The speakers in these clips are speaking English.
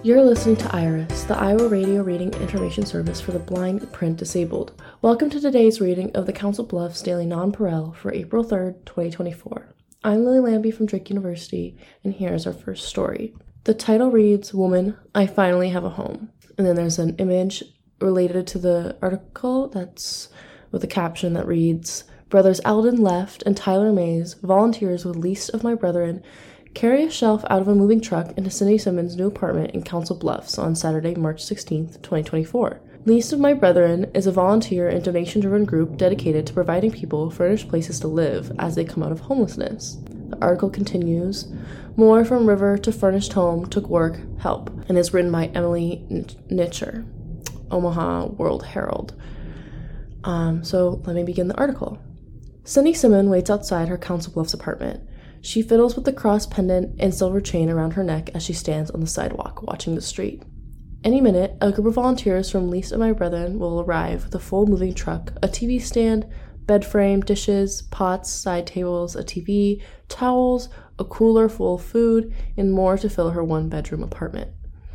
You're listening to IRIS, the Iowa Radio Reading Information Service for the Blind and Print Disabled. Welcome to today's reading of the Council Bluffs Daily Nonpareil for April 3rd, 2024. I'm Lily Lambie from Drake University, and here's our first story. The title reads, "Woman, I Finally Have a Home." And then there's an image related to the article that's with a caption that reads, "Brothers Alden Left and Tyler Mays, volunteers with Least of My Brethren, carry a shelf out of a moving truck into Cindy Simmons' new apartment in Council Bluffs on Saturday, March 16th, 2024. Least of My Brethren is a volunteer and donation-driven group dedicated to providing people furnished places to live as they come out of homelessness." The article continues, "More from River to Furnished Home took work, help," and is written by Emily Nitcher, Omaha World Herald. So let me begin the article. Cindy Simmons waits outside her Council Bluffs apartment. She fiddles with the cross pendant and silver chain around her neck as she stands on the sidewalk, watching the street. Any minute, a group of volunteers from Least of My Brethren will arrive with a full moving truck, a TV stand, bed frame, dishes, pots, side tables, a TV, towels, a cooler full of food, and more to fill her one-bedroom apartment.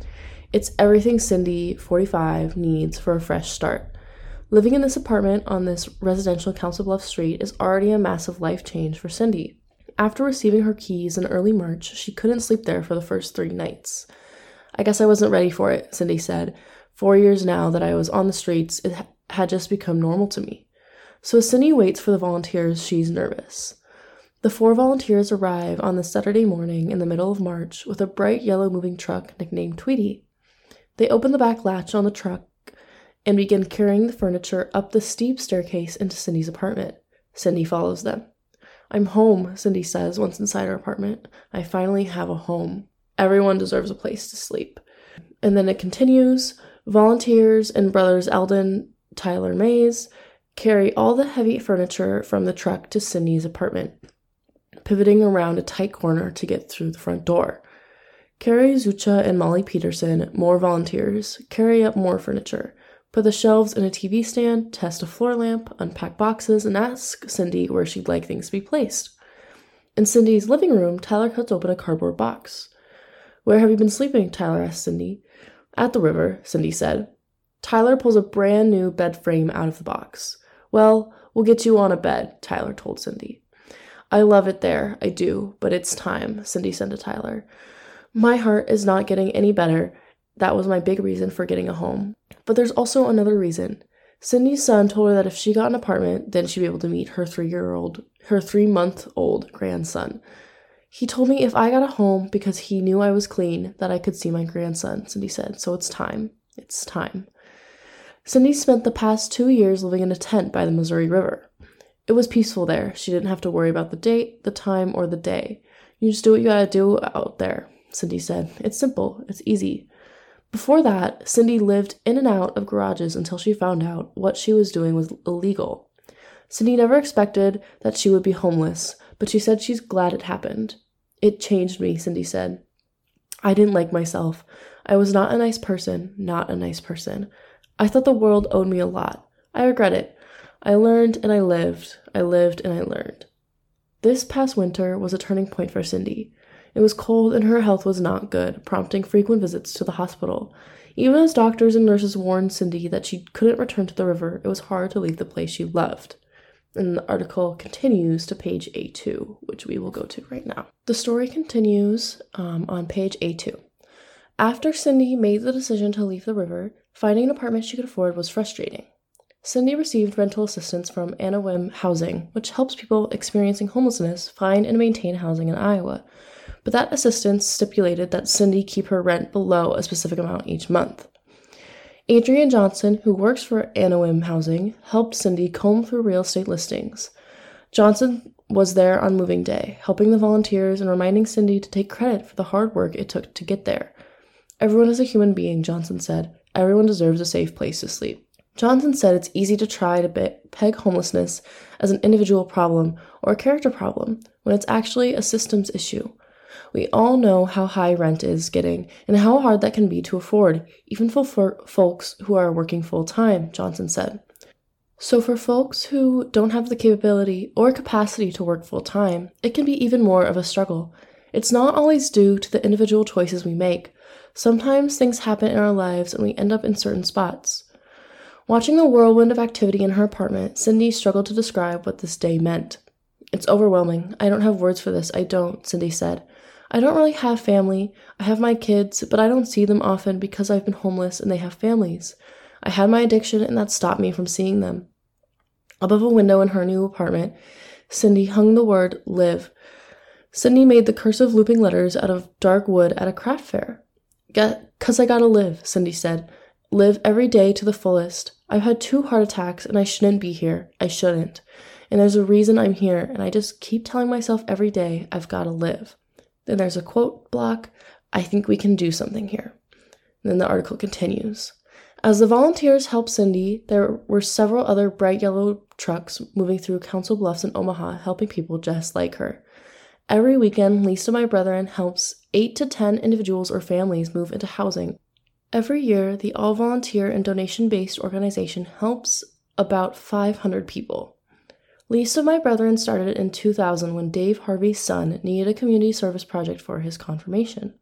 It's everything Cindy, 45, needs for a fresh start. Living in this apartment on this residential Council Bluffs street is already a massive life change for Cindy. After receiving her keys in early March, she couldn't sleep there for the first 3 nights. "I guess I wasn't ready for it," Cindy said. "4 years now that I was on the streets, it had just become normal to me." So as Cindy waits for the volunteers, she's nervous. The 4 volunteers arrive on the Saturday morning in the middle of March with a bright yellow moving truck nicknamed Tweety. They open the back latch on the truck and begin carrying the furniture up the steep staircase into Cindy's apartment. Cindy follows them. "I'm home," Cindy says once inside her apartment. "I finally have a home. Everyone deserves a place to sleep." And then it continues, volunteers and brothers Alden, Tyler Mays carry all the heavy furniture from the truck to Cindy's apartment, pivoting around a tight corner to get through the front door. Carrie Zucha and Molly Peterson, more volunteers, carry up more furniture, put the shelves in a TV stand, test a floor lamp, unpack boxes, and ask Cindy where she'd like things to be placed. In Cindy's living room, Tyler cuts open a cardboard box. "Where have you been sleeping?" Tyler asked Cindy. "At the river," Cindy said. Tyler pulls a brand new bed frame out of the box. "Well, we'll get you on a bed," Tyler told Cindy. "I love it there, I do, but it's time," Cindy said to Tyler. "My heart is not getting any better. That was my big reason for getting a home. But there's also another reason. Cindy's son told her that if she got an apartment, then she'd be able to meet her 3-month-old grandson. He told me if I got a home because he knew I was clean, that I could see my grandson," Cindy said. "So it's time. It's time." Cindy spent the past 2 years living in a tent by the Missouri River. It was peaceful there. She didn't have to worry about the date, the time, or the day. "You just do what you gotta do out there," Cindy said. "It's simple. It's easy." Before that, Cindy lived in and out of garages until she found out what she was doing was illegal. Cindy never expected that she would be homeless, but she said she's glad it happened. "It changed me," Cindy said. "I didn't like myself. I was not a nice person, not a nice person. I thought the world owed me a lot. I regret it. I learned and I lived. I lived and I learned." This past winter was a turning point for Cindy. It was cold and her health was not good, prompting frequent visits to the hospital. Even as doctors and nurses warned Cindy that she couldn't return to the river, it was hard to leave the place she loved. And the article continues to page A2, which we will go to right now. The story continues on page A2. After Cindy made the decision to leave the river, finding an apartment she could afford was frustrating. Cindy received rental assistance from Anawim Housing, which helps people experiencing homelessness find and maintain housing in Iowa. But that assistance stipulated that Cindy keep her rent below a specific amount each month. Adrian Johnson, who works for Anawim Housing, helped Cindy comb through real estate listings. Johnson was there on moving day, helping the volunteers and reminding Cindy to take credit for the hard work it took to get there. "Everyone is a human being," Johnson said. "Everyone deserves a safe place to sleep." Johnson said it's easy to try to peg homelessness as an individual problem or a character problem when it's actually a systems issue. "We all know how high rent is getting and how hard that can be to afford, even for folks who are working full-time," Johnson said. So for folks who don't have the capability or capacity to work full-time, it can be even more of a struggle. It's not always due to the individual choices we make. Sometimes things happen in our lives and we end up in certain spots. Watching the whirlwind of activity in her apartment, Cindy struggled to describe what this day meant. "It's overwhelming. I don't have words for this. I don't," Cindy said. "I don't really have family. I have my kids, but I don't see them often because I've been homeless and they have families. I had my addiction and that stopped me from seeing them." Above a window in her new apartment, Cindy hung the word "live." Cindy made the cursive looping letters out of dark wood at a craft fair. "'Cause I gotta live," Cindy said. "Live every day to the fullest. I've had 2 heart attacks and I shouldn't be here. I shouldn't. And there's a reason I'm here, and I just keep telling myself every day I've gotta live." Then there's a quote block. "I think we can do something here." And then the article continues. As the volunteers helped Cindy, there were several other bright yellow trucks moving through Council Bluffs and Omaha, helping people just like her. Every weekend, Least of My Brethren helps 8 to 10 individuals or families move into housing. Every year, the all-volunteer and donation-based organization helps about 500 people. Least of My Brethren started in 2000 when Dave Harvey's son needed a community service project for his confirmation.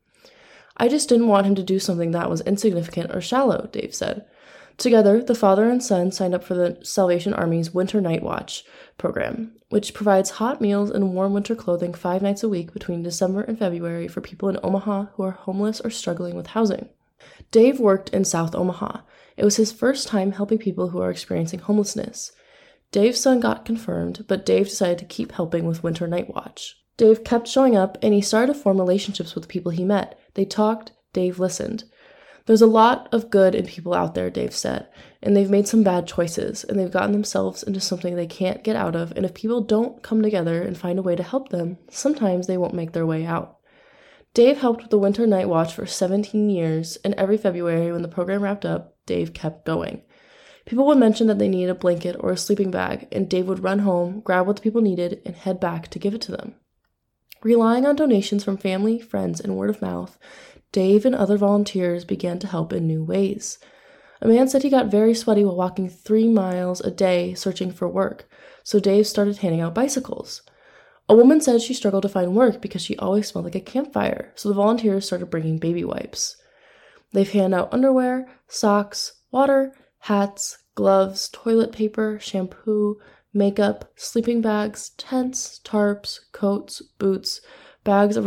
"I just didn't want him to do something that was insignificant or shallow," Dave said. Together, the father and son signed up for the Salvation Army's Winter Night Watch program, which provides hot meals and warm winter clothing 5 nights a week between December and February for people in Omaha who are homeless or struggling with housing. Dave worked in South Omaha. It was his first time helping people who are experiencing homelessness. Dave's son got confirmed, but Dave decided to keep helping with Winter Night Watch. Dave kept showing up, and he started to form relationships with the people he met. They talked, Dave listened. "There's a lot of good in people out there," Dave said, "and they've made some bad choices, and they've gotten themselves into something they can't get out of, and if people don't come together and find a way to help them, sometimes they won't make their way out." Dave helped with the Winter Night Watch for 17 years, and every February when the program wrapped up, Dave kept going. People would mention that they needed a blanket or a sleeping bag, and Dave would run home, grab what the people needed, and head back to give it to them. Relying on donations from family, friends, and word of mouth, Dave and other volunteers began to help in new ways. A man said he got very sweaty while walking 3 miles a day searching for work, so Dave started handing out bicycles. A woman said she struggled to find work because she always smelled like a campfire, so the volunteers started bringing baby wipes. They've handed out underwear, socks, water, hats, gloves, toilet paper, shampoo, makeup, sleeping bags, tents, tarps, coats, boots, bags of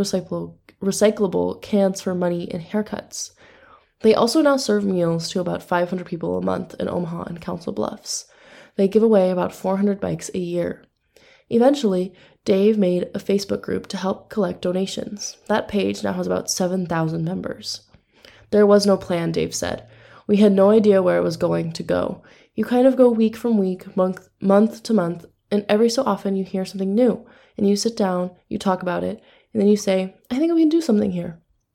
recyclable cans for money, and haircuts. They also now serve meals to about 500 people a month in Omaha and Council Bluffs. They give away about 400 bikes a year. Eventually, Dave made a Facebook group to help collect donations. That page now has about 7,000 members. "There was no plan," Dave said. "We had no idea where it was going to go. You kind of go week from week, month to month, and every so often you hear something new, and you sit down, you talk about it, and then you say, I think we can do something here."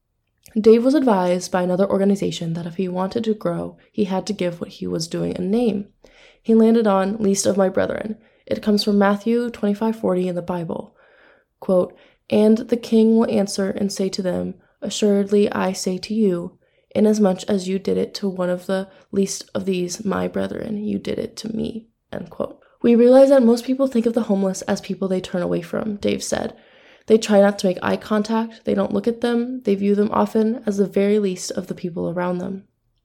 Dave was advised by another organization that if he wanted to grow, he had to give what he was doing a name. He landed on Least of My Brethren. It comes from Matthew 25:40 in the Bible. Quote, "And the king will answer and say to them, Assuredly I say to you, inasmuch as you did it to one of the least of these my brethren, you did it to me." End quote. "We realize that most people think of the homeless as people they turn away from," Dave said. "They try not to make eye contact, they don't look at them, they view them often as the very least of the people around them."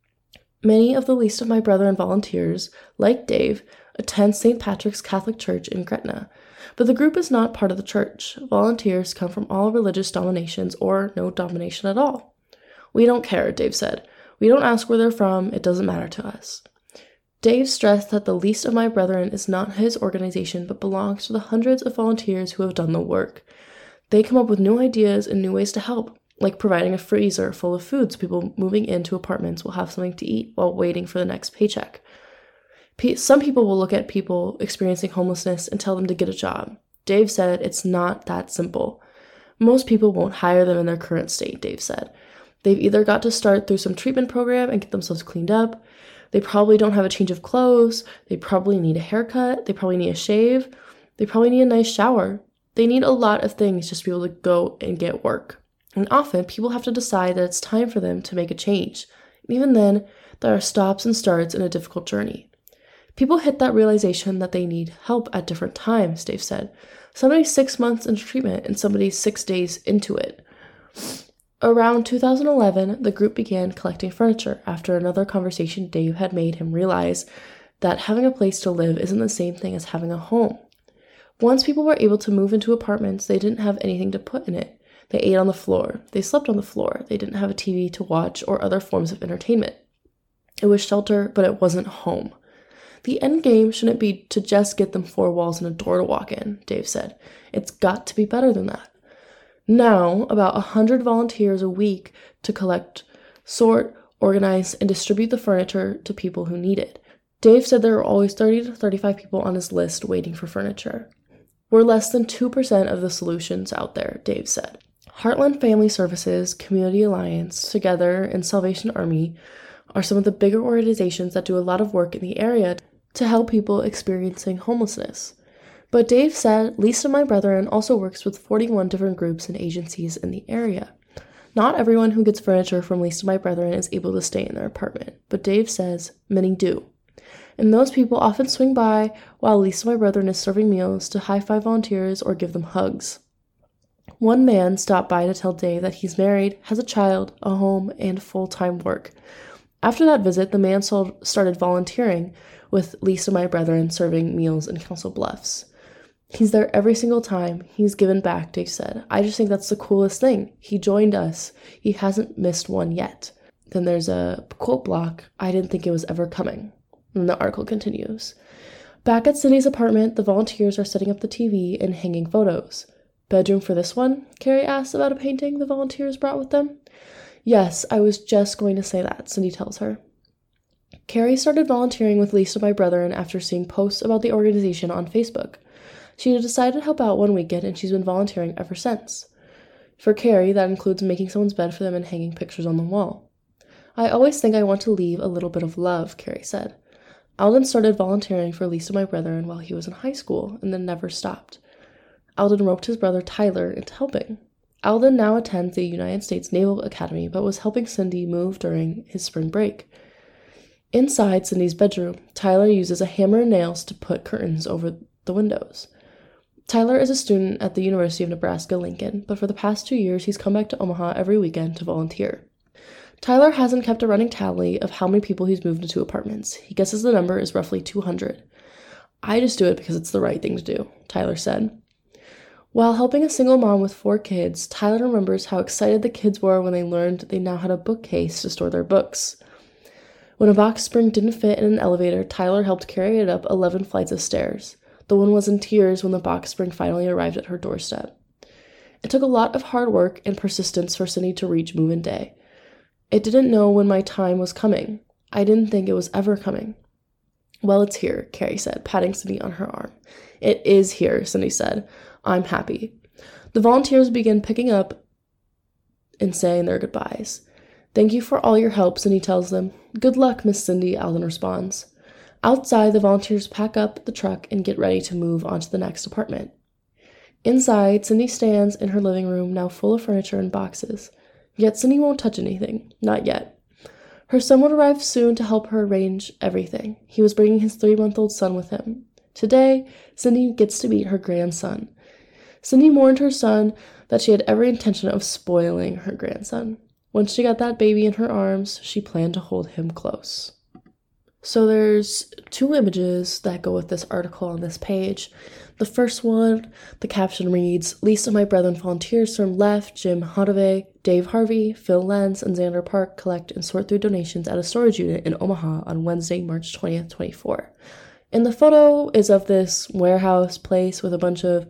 Many of the Least of My Brethren volunteers, like Dave, attend St. Patrick's Catholic Church in Gretna, but the group is not part of the church. Volunteers come from all religious denominations or no denomination at all. "We don't care," Dave said. "We don't ask where they're from, it doesn't matter to us." Dave stressed that the Least of My Brethren is not his organization but belongs to the hundreds of volunteers who have done the work. They come up with new ideas and new ways to help, like providing a freezer full of food so people moving into apartments will have something to eat while waiting for the next paycheck. Some people will look at people experiencing homelessness and tell them to get a job. Dave said it's not that simple. Most people won't hire them in their current state, Dave said. They've either got to start through some treatment program and get themselves cleaned up. They probably don't have a change of clothes. They probably need a haircut. They probably need a shave. They probably need a nice shower. They need a lot of things just to be able to go and get work. And often, people have to decide that it's time for them to make a change. And even then, there are stops and starts in a difficult journey. People hit that realization that they need help at different times, Dave said. Somebody's 6 months into treatment and somebody's 6 days into it. Around 2011, the group began collecting furniture after another conversation Dave had made him realize that having a place to live isn't the same thing as having a home. Once people were able to move into apartments, they didn't have anything to put in it. They ate on the floor. They slept on the floor. They didn't have a TV to watch or other forms of entertainment. It was shelter, but it wasn't home. The end game shouldn't be to just get them 4 walls and a door to walk in, Dave said. It's got to be better than that. Now, about 100 volunteers a week to collect, sort, organize, and distribute the furniture to people who need it. Dave said there were always 30 to 35 people on his list waiting for furniture. We're less than 2% of the solutions out there, Dave said. Heartland Family Services, Community Alliance, Together, and Salvation Army are some of the bigger organizations that do a lot of work in the area to help people experiencing homelessness. But Dave said Least of My Brethren also works with 41 different groups and agencies in the area. Not everyone who gets furniture from Least of My Brethren is able to stay in their apartment, but Dave says many do. And those people often swing by while Least of My Brethren is serving meals to high-five volunteers or give them hugs. One man stopped by to tell Dave that he's married, has a child, a home, and full-time work. After that visit, the man started volunteering with Least of My Brethren serving meals in Council Bluffs. He's there every single time. He's given back, Dave said. I just think that's the coolest thing. He joined us. He hasn't missed one yet. Then there's a quote block. I didn't think it was ever coming. And the article continues. Back at Cindy's apartment, the volunteers are setting up the TV and hanging photos. Bedroom for this one? Carrie asked about a painting the volunteers brought with them. Yes, I was just going to say that, Cindy tells her. Carrie started volunteering with Least of My Brethren after seeing posts about the organization on Facebook. She decided to help out one weekend, and she's been volunteering ever since. For Carrie, that includes making someone's bed for them and hanging pictures on the wall. I always think I want to leave a little bit of love, Carrie said. Alden started volunteering for Least of My Brethren while he was in high school, and then never stopped. Alden roped his brother Tyler into helping. Alden now attends the United States Naval Academy, but was helping Cindy move during his spring break. Inside Cindy's bedroom, Tyler uses a hammer and nails to put curtains over the windows. Tyler is a student at the University of Nebraska-Lincoln, but for the past 2 years, he's come back to Omaha every weekend to volunteer. Tyler hasn't kept a running tally of how many people he's moved into apartments. He guesses the number is roughly 200. I just do it because it's the right thing to do, Tyler said. While helping a single mom with 4 kids, Tyler remembers how excited the kids were when they learned they now had a bookcase to store their books. When a box spring didn't fit in an elevator, Tyler helped carry it up 11 flights of stairs. The woman was in tears when the box spring finally arrived at her doorstep. It took a lot of hard work and persistence for Cindy to reach move-in day. It didn't know when my time was coming. I didn't think it was ever coming. Well, it's here, Carrie said, patting Cindy on her arm. It is here, Cindy said. I'm happy. The volunteers began picking up and saying their goodbyes. Thank you for all your help, Cindy tells them. Good luck, Miss Cindy, Alden responds. Outside, the volunteers pack up the truck and get ready to move on to the next apartment. Inside, Cindy stands in her living room, now full of furniture and boxes. Yet Cindy won't touch anything. Not yet. Her son would arrive soon to help her arrange everything. He was bringing his 3-month-old son with him. Today, Cindy gets to meet her grandson. Cindy warned her son that she had every intention of spoiling her grandson. Once she got that baby in her arms, she planned to hold him close. So there's 2 images that go with this article on this page. The first one, the caption reads, Least of My Brethren volunteers from Left, Jim Hodove, Dave Harvey, Phil Lenz, and Xander Park collect and sort through donations at a storage unit in Omaha on Wednesday, March 20th, 24. And the photo is of this warehouse place with a bunch of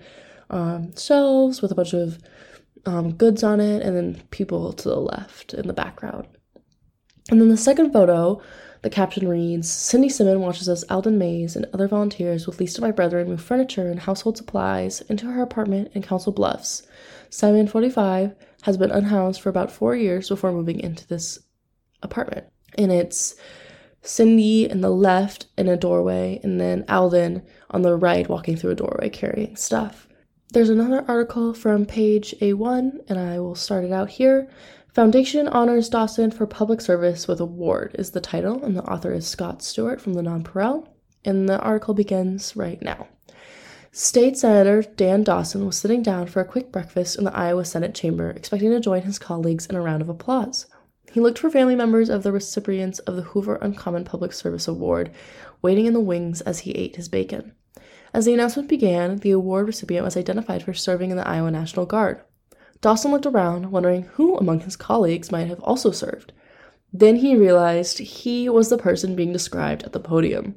shelves with a bunch of goods on it, and then people to the left in the background. And then the second photo, the caption reads, Cindy Simon watches as Alden Mays and other volunteers with Least of My Brethren move furniture and household supplies into her apartment in Council Bluffs. Simon, 45, has been unhoused for about 4 years before moving into this apartment. And it's Cindy in the left in a doorway, and then Alden on the right walking through a doorway carrying stuff. There's another article from page A1, and I will start it out here. Foundation honors Dawson for public service with award is the title, and the author is Scott Stewart from the Nonpareil, and the article begins right now. State Senator Dan Dawson was sitting down for a quick breakfast in the Iowa Senate chamber, expecting to join his colleagues in a round of applause. He looked for family members of the recipients of the Hoover Uncommon Public Service Award, waiting in the wings as he ate his bacon. As the announcement began, the award recipient was identified for serving in the Iowa National Guard. Dawson looked around, wondering who among his colleagues might have also served. Then he realized he was the person being described at the podium.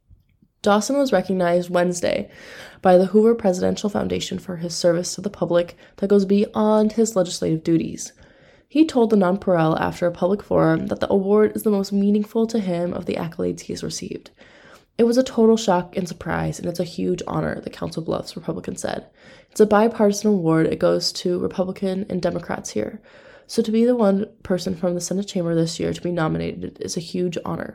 Dawson was recognized Wednesday by the Hoover Presidential Foundation for his service to the public that goes beyond his legislative duties. He told the Nonpareil after a public forum that the award is the most meaningful to him of the accolades he has received. It was a total shock and surprise, and it's a huge honor, the Council Bluffs Republican said. It's a bipartisan award. It goes to Republican and Democrats here. So to be the one person from the Senate chamber this year to be nominated is a huge honor.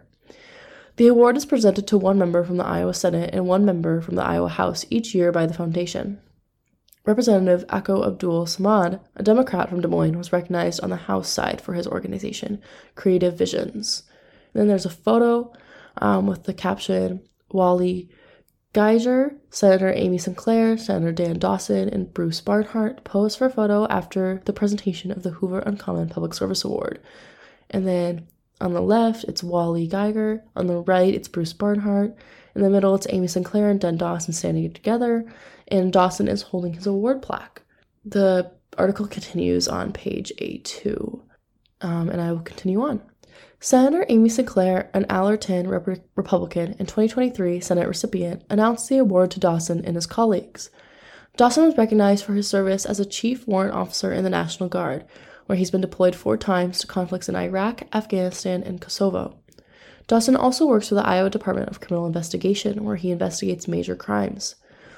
The award is presented to one member from the Iowa Senate and one member from the Iowa House each year by the foundation. Representative Akko Abdul Samad, a Democrat from Des Moines, was recognized on the House side for his organization, Creative Visions. And then there's a photo with the caption, Wally Geiger, Senator Amy Sinclair, Senator Dan Dawson, and Bruce Barnhart posed for a photo after the presentation of the Hoover Uncommon Public Service Award. And then on the left, it's Wally Geiger. On the right, it's Bruce Barnhart. In the middle, it's Amy Sinclair and Dan Dawson standing together, and Dawson is holding his award plaque. The article continues on page A2, and I will continue on. Senator Amy Sinclair, an Allerton Republican and 2023 Senate recipient, announced the award to Dawson and his colleagues. Dawson was recognized for his service as a chief warrant officer in the National Guard, where he's been deployed 4 times to conflicts in Iraq, Afghanistan, and Kosovo. Dawson also works for the Iowa Department of Criminal Investigation, where he investigates major crimes.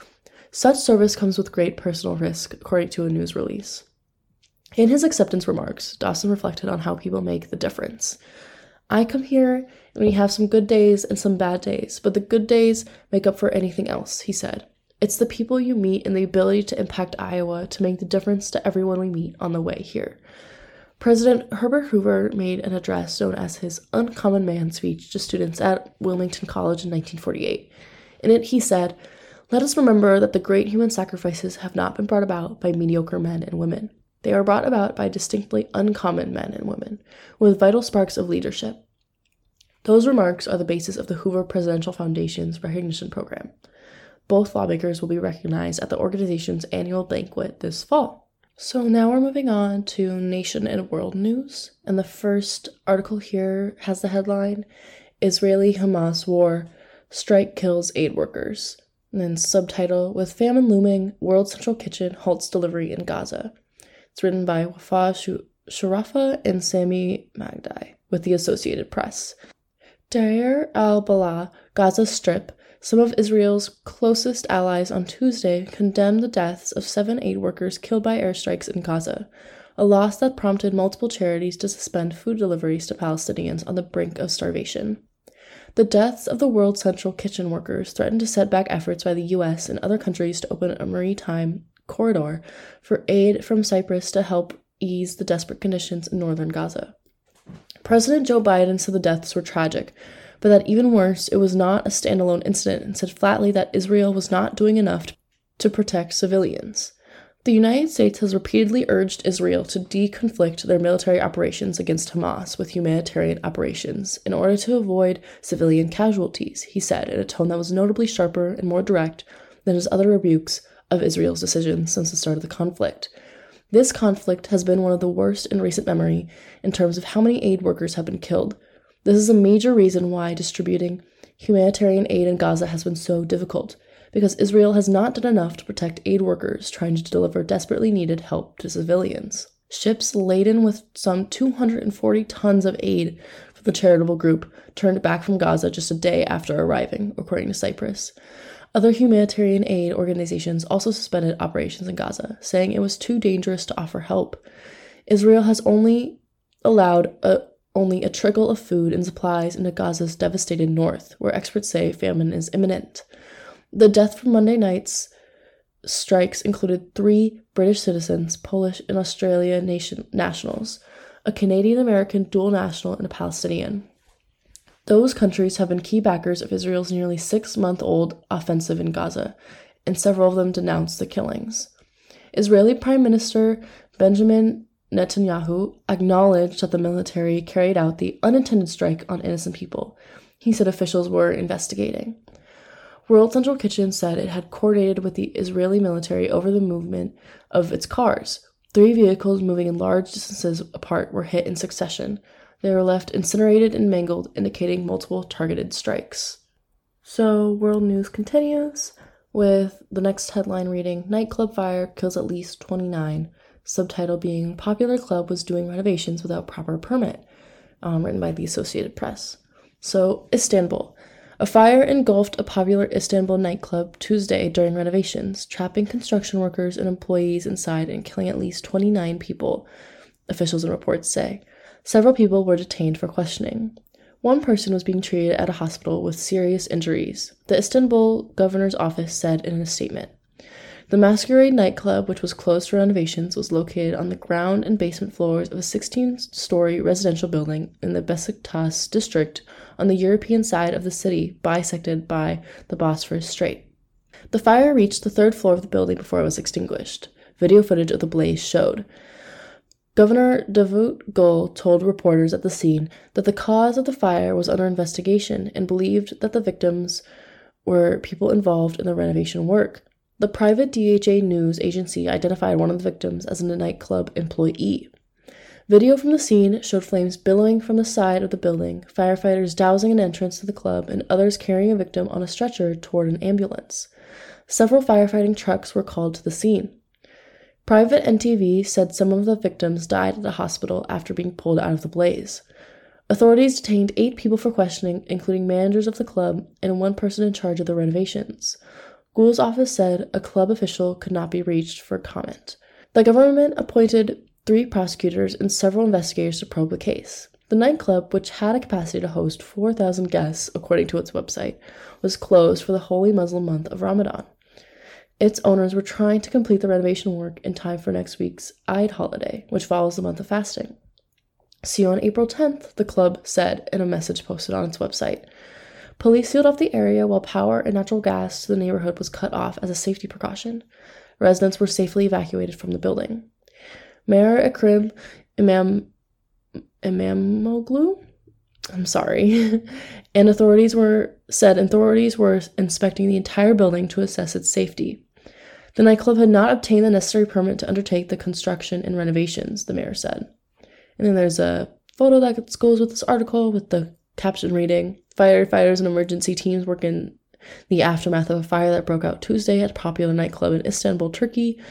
Such service comes with great personal risk, according to a news release. In his acceptance remarks, Dawson reflected on how people make the difference. I come here and we have some good days and some bad days, but the good days make up for anything else, he said. It's the people you meet and the ability to impact Iowa to make the difference to everyone we meet on the way here. President Herbert Hoover made an address known as his Uncommon Man speech to students at Wilmington College in 1948. In it, he said, "Let us remember that the great human sacrifices have not been brought about by mediocre men and women. They are brought about by distinctly uncommon men and women, with vital sparks of leadership." Those remarks are the basis of the Hoover Presidential Foundation's recognition program. Both lawmakers will be recognized at the organization's annual banquet this fall. So now we're moving on to nation and world news. And the first article here has the headline, Israeli-Hamas War, Strike Kills Aid Workers. And then subtitle, With Famine Looming, World Central Kitchen Halts Delivery in Gaza. It's written by Wafa Sharafa and Sami Magdai with the Associated Press. Deir al-Balah, Gaza Strip, some of Israel's closest allies on Tuesday condemned the deaths of 7 aid workers killed by airstrikes in Gaza, a loss that prompted multiple charities to suspend food deliveries to Palestinians on the brink of starvation. The deaths of the World Central Kitchen workers threatened to set back efforts by the U.S. and other countries to open a maritime corridor for aid from Cyprus to help ease the desperate conditions in northern Gaza. President Joe Biden said the deaths were tragic, but that even worse, it was not a standalone incident, and said flatly that Israel was not doing enough to protect civilians. The United States has repeatedly urged Israel to deconflict their military operations against Hamas with humanitarian operations in order to avoid civilian casualties, he said in a tone that was notably sharper and more direct than his other rebukes of Israel's decisions since the start of the conflict. This conflict has been one of the worst in recent memory in terms of how many aid workers have been killed. This is a major reason why distributing humanitarian aid in Gaza has been so difficult, because Israel has not done enough to protect aid workers trying to deliver desperately needed help to civilians. Ships laden with some 240 tons of aid for the charitable group turned back from Gaza just a day after arriving, according to Cyprus. Other humanitarian aid organizations also suspended operations in Gaza, saying it was too dangerous to offer help. Israel has only allowed only a trickle of food and supplies into Gaza's devastated north, where experts say famine is imminent. The death from Monday night's strikes included 3 British citizens, Polish and Australian nationals, a Canadian-American dual national, and a Palestinian. Those countries have been key backers of Israel's nearly 6-month-old offensive in Gaza, and several of them denounced the killings. Israeli Prime Minister Benjamin Netanyahu acknowledged that the military carried out the unintended strike on innocent people. He said officials were investigating. World Central Kitchen said it had coordinated with the Israeli military over the movement of its cars. 3 vehicles moving in large distances apart were hit in succession. They were left incinerated and mangled, indicating multiple targeted strikes. So, world news continues with the next headline reading, Nightclub Fire Kills at Least 29. Subtitle being, Popular Club Was Doing Renovations Without Proper Permit, written by the Associated Press. So, Istanbul. A fire engulfed a popular Istanbul nightclub Tuesday during renovations, trapping construction workers and employees inside and killing at least 29 people, officials and reports say. Several people were detained for questioning. One person was being treated at a hospital with serious injuries, the Istanbul governor's office said in a statement. The Masquerade nightclub, which was closed for renovations, was located on the ground and basement floors of a 16-story residential building in the Besiktas district on the European side of the city, bisected by the Bosphorus Strait. The fire reached the 3rd floor of the building before it was extinguished. Video footage of the blaze showed. Governor Davut Gül told reporters at the scene that the cause of the fire was under investigation and believed that the victims were people involved in the renovation work. The private DHA news agency identified one of the victims as a nightclub employee. Video from the scene showed flames billowing from the side of the building, firefighters dousing an entrance to the club, and others carrying a victim on a stretcher toward an ambulance. Several firefighting trucks were called to the scene. Private NTV said some of the victims died at a hospital after being pulled out of the blaze. Authorities detained 8 people for questioning, including managers of the club and one person in charge of the renovations. Gül's office said a club official could not be reached for comment. The government appointed 3 prosecutors and several investigators to probe the case. The nightclub, which had a capacity to host 4,000 guests, according to its website, was closed for the holy Muslim month of Ramadan. Its owners were trying to complete the renovation work in time for next week's Eid holiday, which follows the month of fasting. See you on April 10th, the club said in a message posted on its website. Police sealed off the area while power and natural gas to the neighborhood was cut off as a safety precaution. Residents were safely evacuated from the building. Mayor Ekrem Imamoglu, and authorities were inspecting the entire building to assess its safety. The nightclub had not obtained the necessary permit to undertake the construction and renovations, the mayor said. And then there's a photo that goes with this article with the caption reading, Firefighters and emergency teams work in the aftermath of a fire that broke out Tuesday at a popular nightclub in Istanbul, Turkey.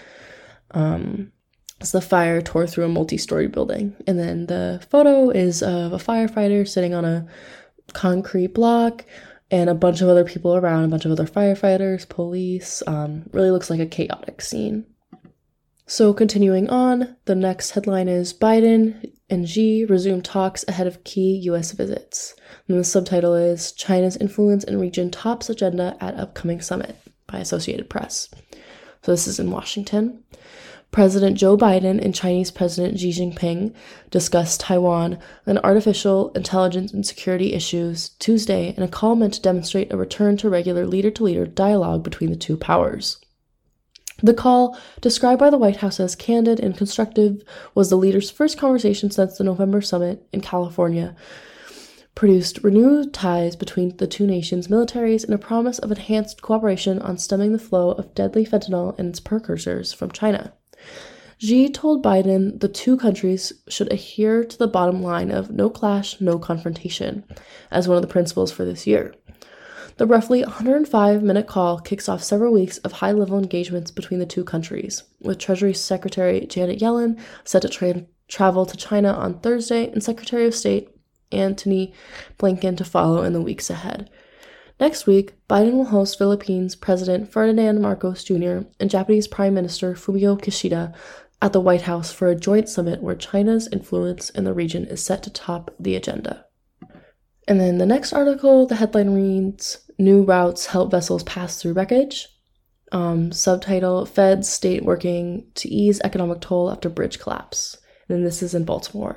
As the fire tore through a multi-story building. And then the photo is of a firefighter sitting on a concrete block and a bunch of other people around, a bunch of other firefighters, police. Really looks like a chaotic scene. So continuing on, the next headline is Biden and Xi resume talks ahead of key U.S. visits. And the subtitle is China's Influence in Region Tops Agenda at Upcoming Summit by Associated Press. So this is in Washington. President Joe Biden and Chinese President Xi Jinping discussed Taiwan and artificial intelligence and security issues Tuesday in a call meant to demonstrate a return to regular leader-to-leader dialogue between the two powers. The call, described by the White House as candid and constructive, was the leaders' first conversation since the November summit in California, produced renewed ties between the two nations' militaries and a promise of enhanced cooperation on stemming the flow of deadly fentanyl and its precursors from China. Xi told Biden the two countries should adhere to the bottom line of no clash, no confrontation, as one of the principles for this year. The roughly 105-minute call kicks off several weeks of high-level engagements between the two countries, with Treasury Secretary Janet Yellen set to travel to China on Thursday and Secretary of State Antony Blinken to follow in the weeks ahead. Next week, Biden will host Philippines President Ferdinand Marcos Jr. and Japanese Prime Minister Fumio Kishida at the White House for a joint summit where China's influence in the region is set to top the agenda. And then the next article, the headline reads, New routes help vessels pass through wreckage. Subtitle, Feds state working to ease economic toll after bridge collapse. And then this is in Baltimore.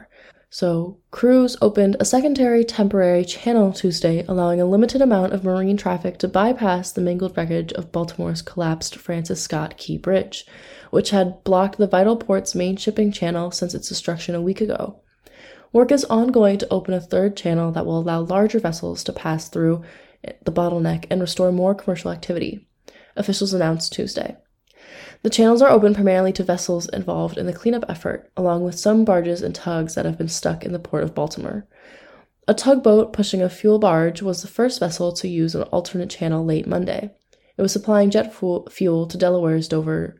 So, crews opened a secondary temporary channel Tuesday, allowing a limited amount of marine traffic to bypass the mangled wreckage of Baltimore's collapsed Francis Scott Key Bridge, which had blocked the vital port's main shipping channel since its destruction a week ago. Work is ongoing to open a third channel that will allow larger vessels to pass through the bottleneck and restore more commercial activity, officials announced Tuesday. The channels are open primarily to vessels involved in the cleanup effort, along with some barges and tugs that have been stuck in the port of Baltimore. A tugboat pushing a fuel barge was the first vessel to use an alternate channel late Monday. It was supplying jet fuel to Delaware's Dover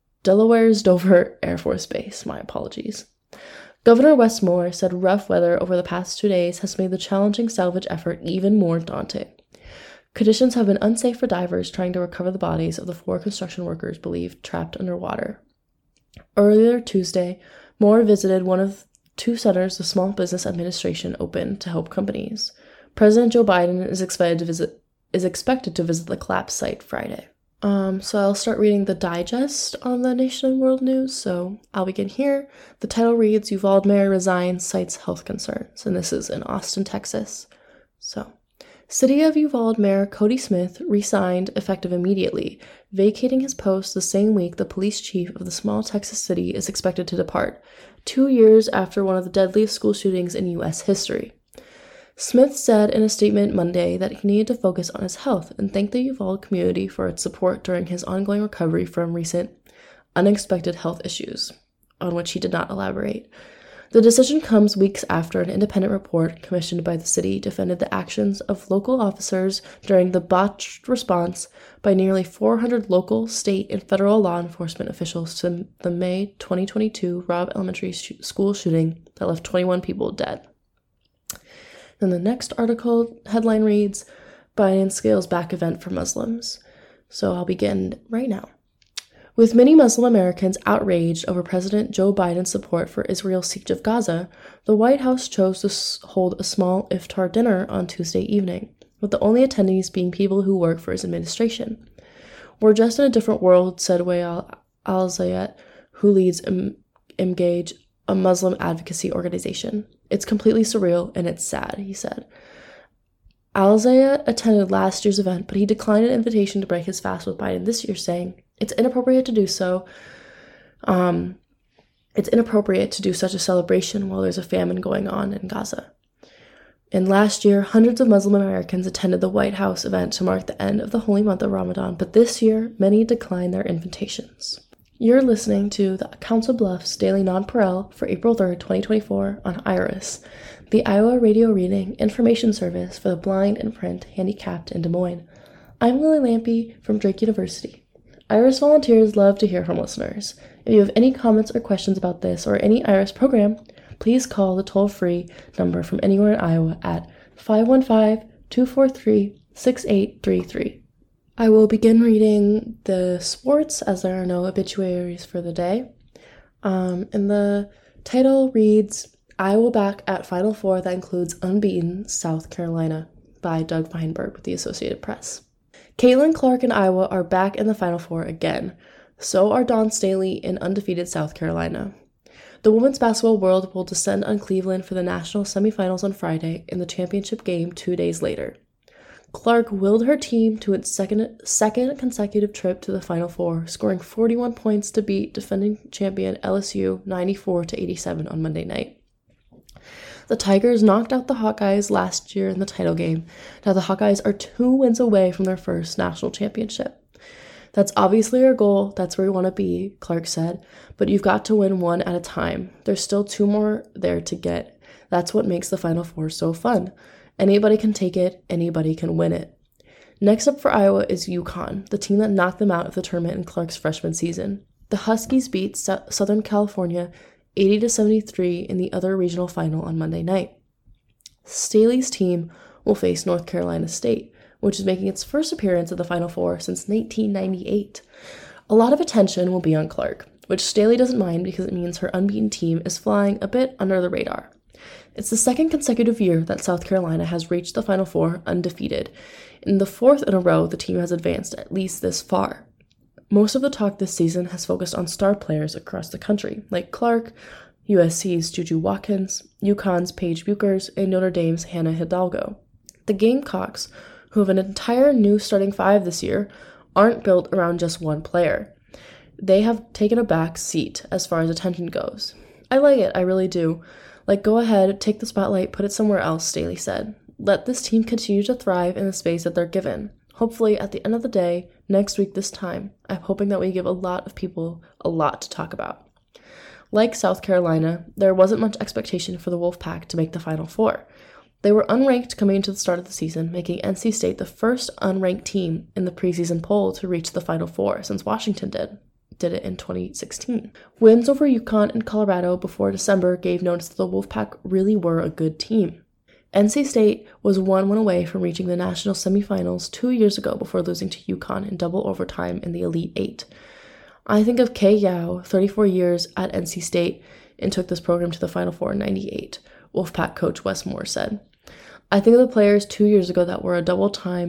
Air Force Base. My apologies. Governor Wes Moore said rough weather over the past 2 days has made the challenging salvage effort even more daunting. Conditions have been unsafe for divers trying to recover the bodies of the 4 construction workers believed trapped underwater. Earlier Tuesday, Moore visited one of 2 centers the Small Business Administration opened to help companies. President Joe Biden is expected to visit the collapse site Friday. So I'll start reading the digest on the Nation and World News. So I'll begin here. The title reads, Uvalde Mayor resigns, cites health concerns. And this is in Austin, Texas. So, City of Uvalde Mayor Cody Smith resigned effective immediately, vacating his post the same week the police chief of the small Texas city is expected to depart, 2 years after one of the deadliest school shootings in U.S. history. Smith said in a statement Monday that he needed to focus on his health and thanked the Uvalde community for its support during his ongoing recovery from recent unexpected health issues, on which he did not elaborate. The decision comes weeks after an independent report commissioned by the city defended the actions of local officers during the botched response by nearly 400 local, state, and federal law enforcement officials to the May 2022 Robb Elementary School shooting that left 21 people dead. Then the next article headline reads, Biden scales back event for Muslims. So I'll begin right now. With many Muslim Americans outraged over President Joe Biden's support for Israel's siege of Gaza, the White House chose to hold a small iftar dinner on Tuesday evening, with the only attendees being people who work for his administration. We're just in a different world, said Wael Al-Zayat, who leads Engage, a Muslim advocacy organization. It's completely surreal and it's sad, he said. Al-Zayat attended last year's event, but he declined an invitation to break his fast with Biden this year, saying, It's inappropriate to do so. It's inappropriate to do such a celebration while there's a famine going on in Gaza. And last year, hundreds of Muslim Americans attended the White House event to mark the end of the holy month of Ramadan, but this year, many declined their invitations. You're listening to the Council Bluffs Daily Nonpareil for April 3rd, 2024 on IRIS, the Iowa Radio Reading Information Service for the Blind and Print Handicapped in Des Moines. I'm Lily Lampy from Drake University. IRIS volunteers love to hear from listeners. If you have any comments or questions about this or any IRIS program, please call the toll-free number from anywhere in Iowa at 515-243-6833. I will begin reading the sports as there are no obituaries for the day. And the title reads, Iowa back at Final Four that includes unbeaten South Carolina by Doug Feinberg with the Associated Press. Caitlin Clark and Iowa are back in the Final Four again. So are Dawn Staley in undefeated South Carolina. The women's basketball world will descend on Cleveland for the national semifinals on Friday in the championship game 2 days later. Clark willed her team to its second consecutive trip to the Final Four, scoring 41 points to beat defending champion LSU 94-87 on Monday night. The Tigers knocked out the Hawkeyes last year in the title game. Now the Hawkeyes are 2 wins away from their first national championship. That's obviously our goal. That's where we want to be, Clark said. But you've got to win one at a time. There's still 2 more there to get. That's what makes the Final Four so fun. Anybody can take it. Anybody can win it. Next up for Iowa is UConn, the team that knocked them out of the tournament in Clark's freshman season. The Huskies beat Southern California 80-73 in the other regional final on Monday night. Staley's team will face North Carolina State, which is making its first appearance at the Final Four since 1998. A lot of attention will be on Clark, which Staley doesn't mind because it means her unbeaten team is flying a bit under the radar. It's the second consecutive year that South Carolina has reached the Final Four undefeated. In the 4th in a row, the team has advanced at least this far. Most of the talk this season has focused on star players across the country, like Clark, USC's Juju Watkins, UConn's Paige Buchers, and Notre Dame's Hannah Hidalgo. The Gamecocks, who have an entire new starting five this year, aren't built around just one player. They have taken a back seat as far as attention goes. I like it, I really do. Go ahead, take the spotlight, put it somewhere else, Staley said. Let this team continue to thrive in the space that they're given. Hopefully, at the end of the day, next week this time, I'm hoping that we give a lot of people a lot to talk about. Like South Carolina, there wasn't much expectation for the Wolfpack to make the Final Four. They were unranked coming into the start of the season, making NC State the first unranked team in the preseason poll to reach the Final Four since Washington did it in 2016. Wins over UConn and Colorado before December gave notice that the Wolfpack really were a good team. NC State was 1 win away from reaching the national semifinals 2 years ago before losing to UConn in double overtime in the Elite Eight. I think of Kay Yao, 34 years at NC State, and took this program to the Final Four in 98, Wolfpack coach Wes Moore said. I think of the players 2 years ago that were a double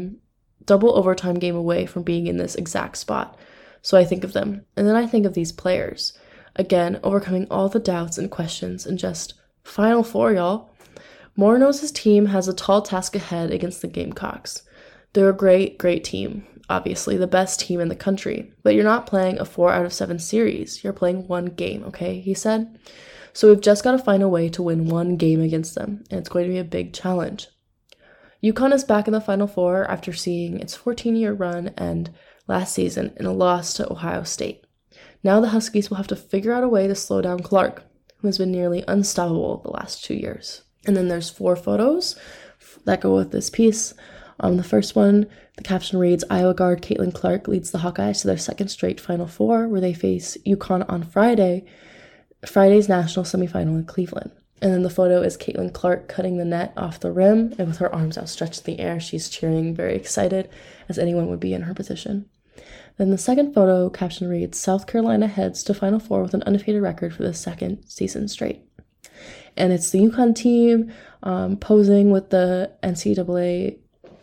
overtime game away from being in this exact spot. So I think of them, and then I think of these players. Again, overcoming all the doubts and questions and just, Final Four, y'all. Moore knows his team has a tall task ahead against the Gamecocks. They're a great, great team. Obviously, the best team in the country. But you're not playing a 4 out of 7 series. You're playing one game, okay? He said. So we've just got to find a way to win one game against them, and it's going to be a big challenge. UConn is back in the Final Four after seeing its 14-year run end last season in a loss to Ohio State. Now the Huskies will have to figure out a way to slow down Clark, who has been nearly unstoppable the last 2 years. And then there's 4 photos that go with this piece. The first one, the caption reads, Iowa guard Caitlin Clark leads the Hawkeyes to their second straight Final Four, where they face UConn on Friday's national semifinal in Cleveland. And then the photo is Caitlin Clark cutting the net off the rim, and with her arms outstretched in the air, she's cheering, very excited, as anyone would be in her position. Then the second photo caption reads, South Carolina heads to Final Four with an undefeated record for the second season straight. And it's the UConn team posing with the NCAA,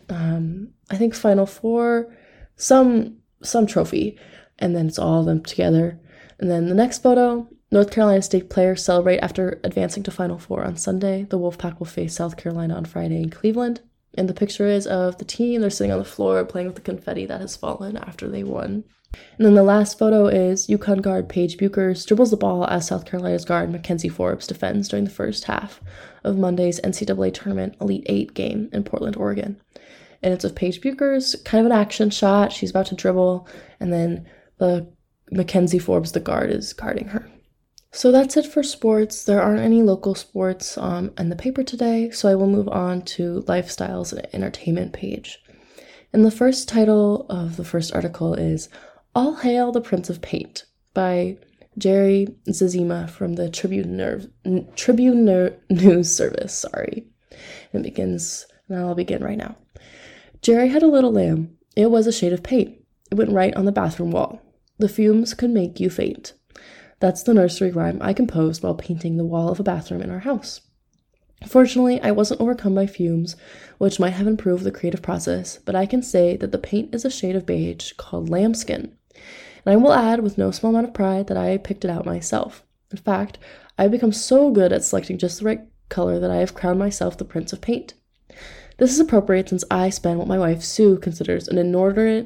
I think Final Four, some trophy, and then it's all of them together. And then the next photo, North Carolina State players celebrate after advancing to Final Four on Sunday. The Wolfpack will face South Carolina on Friday in Cleveland. And the picture is of the team. They're sitting on the floor playing with the confetti that has fallen after they won. And then the last photo is UConn guard Paige Buchers dribbles the ball as South Carolina's guard Mackenzie Forbes defends during the first half of Monday's NCAA Tournament Elite Eight game in Portland, Oregon. And it's of Paige Buchers, kind of an action shot. She's about to dribble, and then the Mackenzie Forbes, the guard, is guarding her. So that's it for sports. There aren't any local sports in the paper today, so I will move on to lifestyles and entertainment page. And the first title of the first article is All Hail the Prince of Paint by Jerry Zazima from the Tribune News Service. And I'll begin right now. Jerry had a little lamb. It was a shade of paint. It went right on the bathroom wall. The fumes could make you faint. That's the nursery rhyme I composed while painting the wall of a bathroom in our house. Fortunately, I wasn't overcome by fumes, which might have improved the creative process, but I can say that the paint is a shade of beige called lambskin. And I will add, with no small amount of pride, that I picked it out myself. In fact, I've become so good at selecting just the right color that I have crowned myself the Prince of Paint. This is appropriate since I spend what my wife Sue considers an inordinate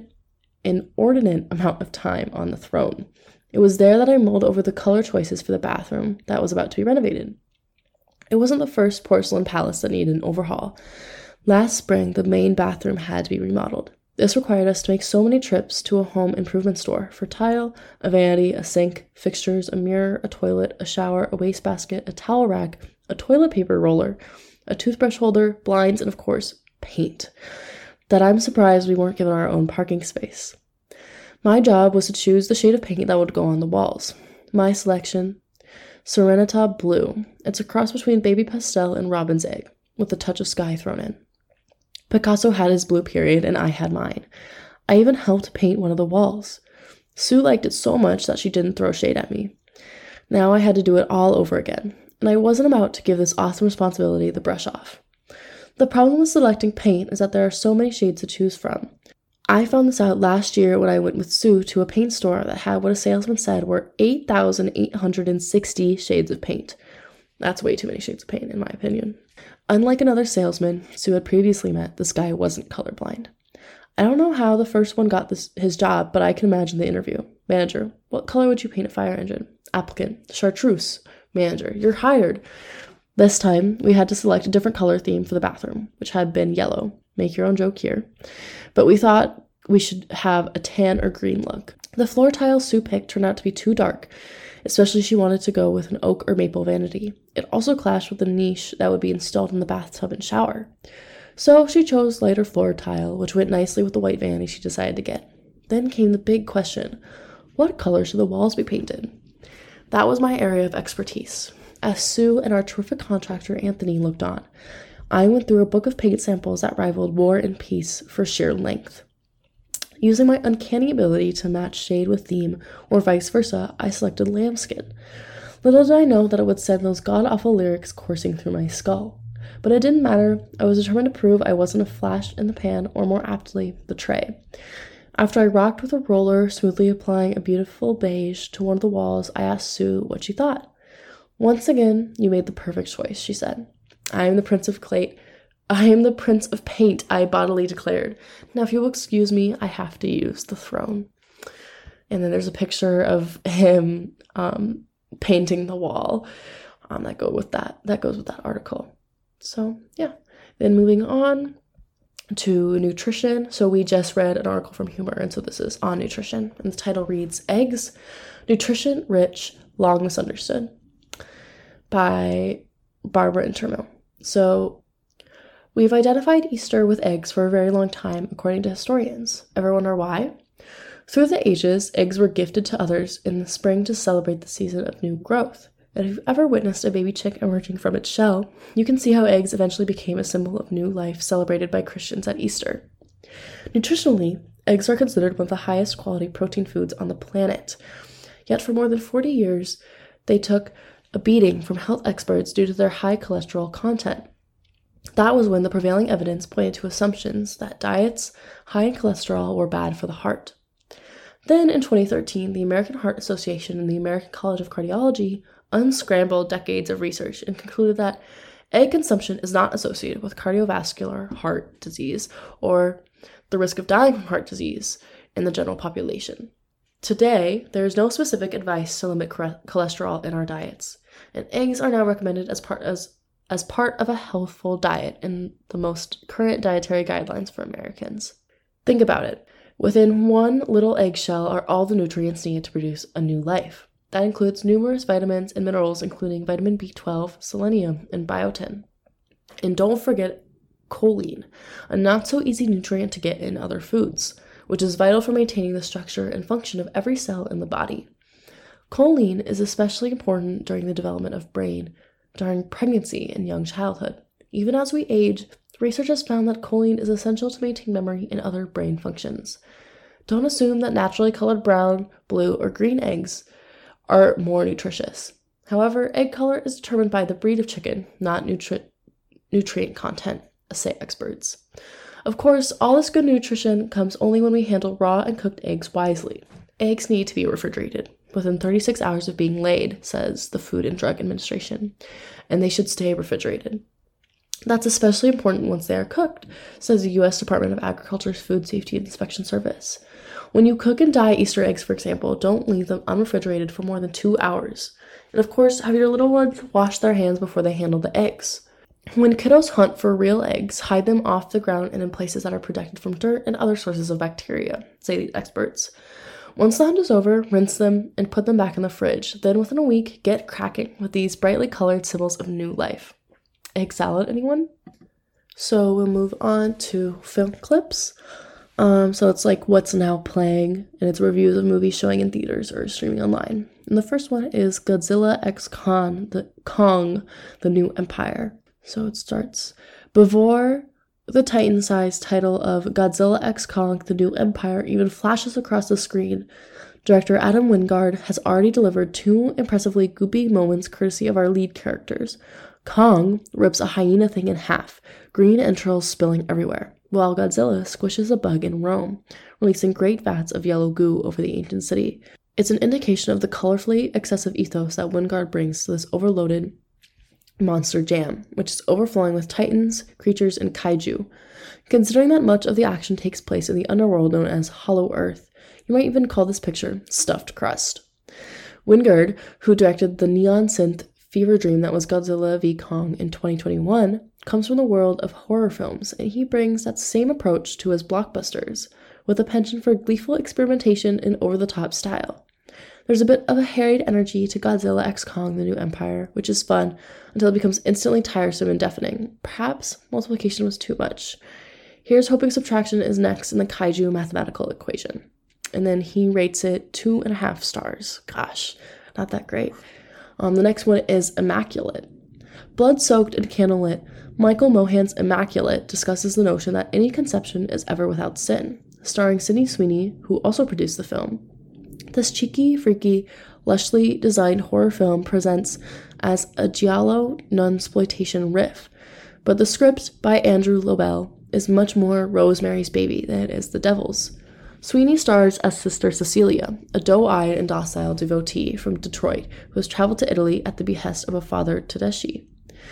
amount of time on the throne. It was there that I mulled over the color choices for the bathroom that was about to be renovated. It wasn't the first porcelain palace that needed an overhaul. Last spring, the main bathroom had to be remodeled. This required us to make so many trips to a home improvement store for tile, a vanity, a sink, fixtures, a mirror, a toilet, a shower, a wastebasket, a towel rack, a toilet paper roller, a toothbrush holder, blinds, and of course, paint, that I'm surprised we weren't given our own parking space. My job was to choose the shade of paint that would go on the walls. My selection, Serenita Blue. It's a cross between baby pastel and robin's egg, with a touch of sky thrown in. Picasso had his blue period, and I had mine. I even helped paint one of the walls. Sue liked it so much that she didn't throw shade at me. Now I had to do it all over again, and I wasn't about to give this awesome responsibility the brush off. The problem with selecting paint is that there are so many shades to choose from. I found this out last year when I went with Sue to a paint store that had what a salesman said were 8,860 shades of paint. That's way too many shades of paint, in my opinion. Unlike another salesman Sue had previously met, this guy wasn't colorblind. I don't know how the first one got his job, but I can imagine the interview. Manager, what color would you paint a fire engine? Applicant, chartreuse. Manager, you're hired. This time, we had to select a different color theme for the bathroom, which had been yellow. Make your own joke here. But we thought we should have a tan or green look. The floor tile Sue picked turned out to be too dark, especially she wanted to go with an oak or maple vanity. It also clashed with the niche that would be installed in the bathtub and shower. So she chose lighter floor tile, which went nicely with the white vanity she decided to get. Then came the big question: what color should the walls be painted? That was my area of expertise. As Sue and our terrific contractor Anthony looked on, I went through a book of paint samples that rivaled War and Peace for sheer length. Using my uncanny ability to match shade with theme, or vice versa, I selected lambskin. Little did I know that it would send those god-awful lyrics coursing through my skull. But it didn't matter. I was determined to prove I wasn't a flash in the pan, or more aptly, the tray. After I rocked with a roller, smoothly applying a beautiful beige to one of the walls, I asked Sue what she thought. Once again, you made the perfect choice, she said. I am the Prince of Paint, I bodily declared. Now, if you'll excuse me, I have to use the throne. And then there's a picture of him painting the wall that goes with that article. So, yeah. Then moving on to nutrition. So we just read an article from Humor, and so this is on nutrition. And the title reads, Eggs, Nutrition Rich, Long Misunderstood, by Barbara Intermill. So we've identified Easter with eggs for a very long time, according to historians. Ever wonder why? Through the ages, eggs were gifted to others in the spring to celebrate the season of new growth. And if you've ever witnessed a baby chick emerging from its shell, you can see how eggs eventually became a symbol of new life celebrated by Christians at Easter. Nutritionally, eggs are considered one of the highest quality protein foods on the planet. Yet for more than 40 years, they took a beating from health experts due to their high cholesterol content. That was when the prevailing evidence pointed to assumptions that diets high in cholesterol were bad for the heart. Then in 2013, the American Heart Association and the American College of Cardiology unscrambled decades of research and concluded that egg consumption is not associated with cardiovascular heart disease or the risk of dying from heart disease in the general population. Today, there is no specific advice to limit cholesterol in our diets, and eggs are now recommended as part of a healthful diet in the most current dietary guidelines for Americans. Think about it. Within one little eggshell are all the nutrients needed to produce a new life. That includes numerous vitamins and minerals, including vitamin B12, selenium, and biotin. And don't forget choline, a not-so-easy nutrient to get in other foods, which is vital for maintaining the structure and function of every cell in the body. Choline is especially important during the development of brain, during pregnancy and young childhood. Even as we age, research has found that choline is essential to maintain memory and other brain functions. Don't assume that naturally colored brown, blue, or green eggs are more nutritious. However, egg color is determined by the breed of chicken, not nutrient content, say experts. Of course, all this good nutrition comes only when we handle raw and cooked eggs wisely. Eggs need to be refrigerated within 36 hours of being laid, says the Food and Drug Administration, and they should stay refrigerated. That's especially important once they are cooked, says the U.S. Department of Agriculture's Food Safety and Inspection Service. When you cook and dye Easter eggs, for example, don't leave them unrefrigerated for more than 2 hours. And of course, have your little ones wash their hands before they handle the eggs. When kiddos hunt for real eggs, hide them off the ground and in places that are protected from dirt and other sources of bacteria, say the experts. Once the hunt is over, rinse them and put them back in the fridge. Then within a week, get cracking with these brightly colored symbols of new life. Egg salad, anyone? So we'll move on to film clips. So it's like what's now playing, and it's reviews of movies showing in theaters or streaming online. And the first one is Godzilla x Kong, the New Empire. So it starts, before the Titan-sized title of Godzilla x Kong, the New Empire even flashes across the screen, director Adam Wingard has already delivered 2 impressively goopy moments courtesy of our lead characters. Kong rips a hyena thing in half, green entrails spilling everywhere. while Godzilla squishes a bug in Rome, releasing great vats of yellow goo over the ancient city. It's an indication of the colorfully excessive ethos that Wingard brings to this overloaded monster jam, which is overflowing with titans, creatures, and kaiju. Considering that much of the action takes place in the underworld known as Hollow Earth, you might even call this picture stuffed crust. Wingard, who directed the neon synth fever dream that was Godzilla v. Kong in 2021, comes from the world of horror films, and he brings that same approach to his blockbusters, with a penchant for gleeful experimentation and over-the-top style. There's a bit of a harried energy to Godzilla x Kong: The New Empire, which is fun until it becomes instantly tiresome and deafening. Perhaps multiplication was too much. Here's hoping subtraction is next in the kaiju mathematical equation. And then he rates it 2.5 stars. Gosh, not that great. The next one is Immaculate. Blood-soaked and candlelit, Michael Mohan's Immaculate discusses the notion that any conception is ever without sin. Starring Sydney Sweeney, who also produced the film, this cheeky, freaky, lushly designed horror film presents as a giallo nunsploitation riff, but the script by Andrew Lobel is much more Rosemary's Baby than it is the Devil's. Sweeney stars as Sister Cecilia, a doe-eyed and docile devotee from Detroit who has traveled to Italy at the behest of a Father Tedeschi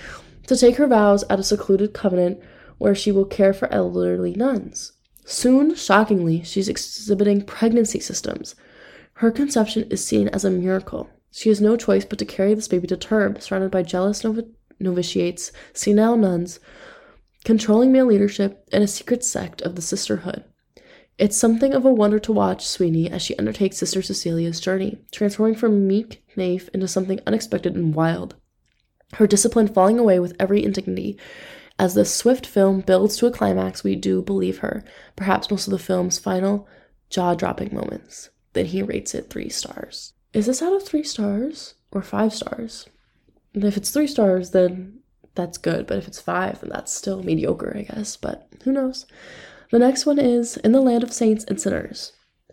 to take her vows at a secluded convent where she will care for elderly nuns. Soon, shockingly, she's exhibiting pregnancy systems. Her conception is seen as a miracle. She has no choice but to carry this baby to term, surrounded by jealous novitiates, senile nuns, controlling male leadership, and a secret sect of the sisterhood. It's something of a wonder to watch Sweeney as she undertakes Sister Cecilia's journey, transforming from meek naif into something unexpected and wild. Her discipline falling away with every indignity. As the swift film builds to a climax, we do believe her, perhaps most of the film's final jaw-dropping moments. Then he rates it 3 stars. Is this out of 3 stars or 5 stars? And if it's 3 stars, then that's good, but if it's 5, then that's still mediocre, I guess, but who knows? The next one is In the Land of Saints and Sinners.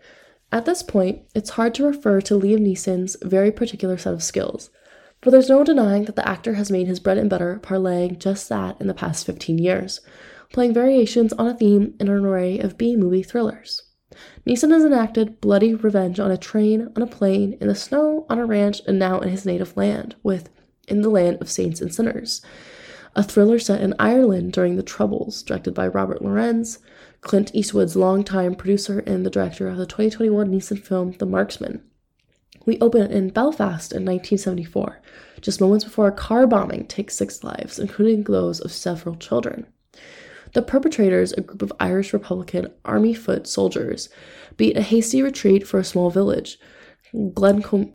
At this point, it's hard to refer to Liam Neeson's very particular set of skills, but there's no denying that the actor has made his bread and butter parlaying just that in the past 15 years, playing variations on a theme in an array of B-movie thrillers. Neeson has enacted bloody revenge on a train, on a plane, in the snow, on a ranch, and now in his native land, with In the Land of Saints and Sinners, a thriller set in Ireland during the Troubles, directed by Robert Lorenz, Clint Eastwood's longtime producer and the director of the 2021 Neeson film The Marksman. We open in Belfast in 1974, just moments before a car bombing takes 6 lives, including those of several children. The perpetrators, a group of Irish Republican Army foot soldiers, beat a hasty retreat for a small village, Glencomso,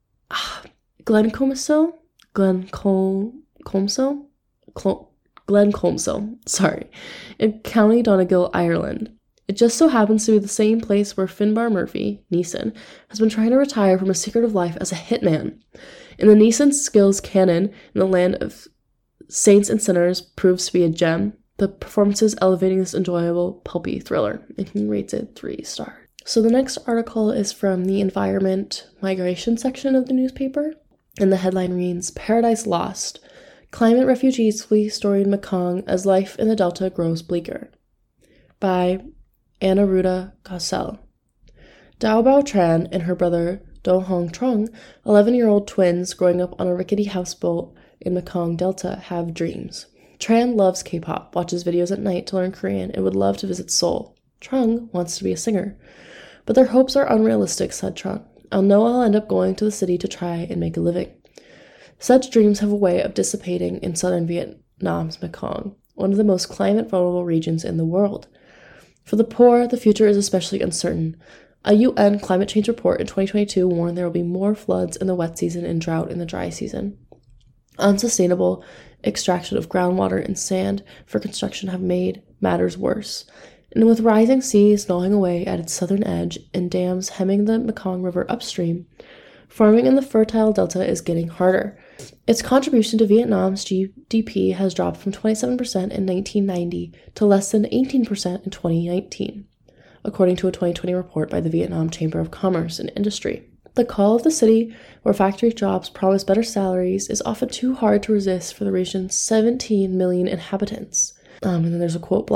in County Donegal, Ireland. It just so happens to be the same place where Finbar Murphy, Neeson, has been trying to retire from a secretive life as a hitman. In the Neeson skills canon, In the Land of Saints and Sinners proves to be a gem, the performances elevating this enjoyable, pulpy thriller, and he rates it 3 stars. So the next article is from the Environment Migration section of the newspaper, and the headline reads, Paradise Lost. Climate refugees flee storied Mekong as life in the Delta grows bleaker. By Anaruta Gossel. Dao Bao Tran and her brother Do Hong Trong, 11-year-old twins growing up on a rickety houseboat in Mekong Delta, have dreams. Tran loves K-pop, watches videos at night to learn Korean, and would love to visit Seoul. Trung wants to be a singer. But their hopes are unrealistic, said Trung. I'll know I'll end up going to the city to try and make a living. Such dreams have a way of dissipating in southern Vietnam's Mekong, one of the most climate-vulnerable regions in the world. For the poor, the future is especially uncertain. A UN climate change report in 2022 warned there will be more floods in the wet season and drought in the dry season. Unsustainable extraction of groundwater and sand for construction have made matters worse. And with rising seas gnawing away at its southern edge and dams hemming the Mekong River upstream, farming in the fertile delta is getting harder. Its contribution to Vietnam's GDP has dropped from 27% in 1990 to less than 18% in 2019, according to a 2020 report by the Vietnam Chamber of Commerce and Industry. The call of the city, where factory jobs promise better salaries, is often too hard to resist for the region's 17 million inhabitants. And then there's a quote block.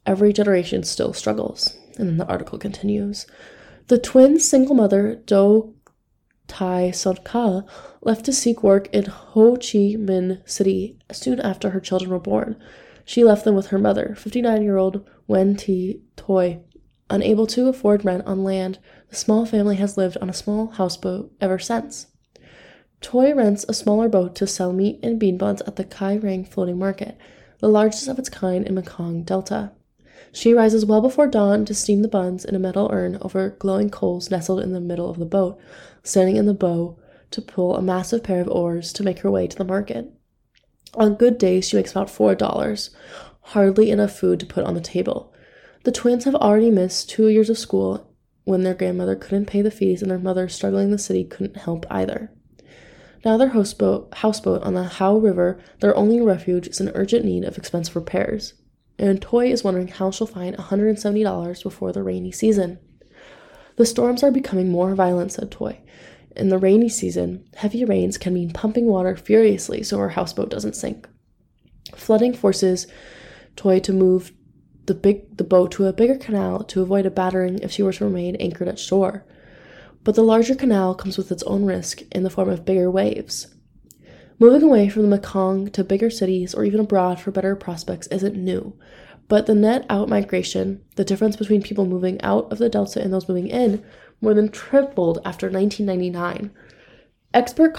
Every generation still struggles. And then the article continues. The twin single mother, Do Thai Sotka, left to seek work in Ho Chi Minh City soon after her children were born. She left them with her mother, 59-year-old Wen Thi Toi. Unable to afford rent on land, the small family has lived on a small houseboat ever since. Toi rents a smaller boat to sell meat and bean buns at the Kai Rang floating market, the largest of its kind in Mekong Delta. She rises well before dawn to steam the buns in a metal urn over glowing coals nestled in the middle of the boat, standing in the bow to pull a massive pair of oars to make her way to the market. On good days, she makes about $4, hardly enough food to put on the table. The twins have already missed 2 years of school when their grandmother couldn't pay the fees and their mother, struggling in the city, couldn't help either. Now their houseboat on the How River, their only refuge, is in urgent need of expensive repairs. And Toi is wondering how she'll find $170 before the rainy season. The storms are becoming more violent, said Toi. In the rainy season, heavy rains can mean pumping water furiously so her houseboat doesn't sink. Flooding forces Toi to move the boat to a bigger canal to avoid a battering if she were to remain anchored at shore. But the larger canal comes with its own risk in the form of bigger waves. Moving away from the Mekong to bigger cities or even abroad for better prospects isn't new, but the net out migration, the difference between people moving out of the Delta and those moving in, more than tripled after 1999. Experts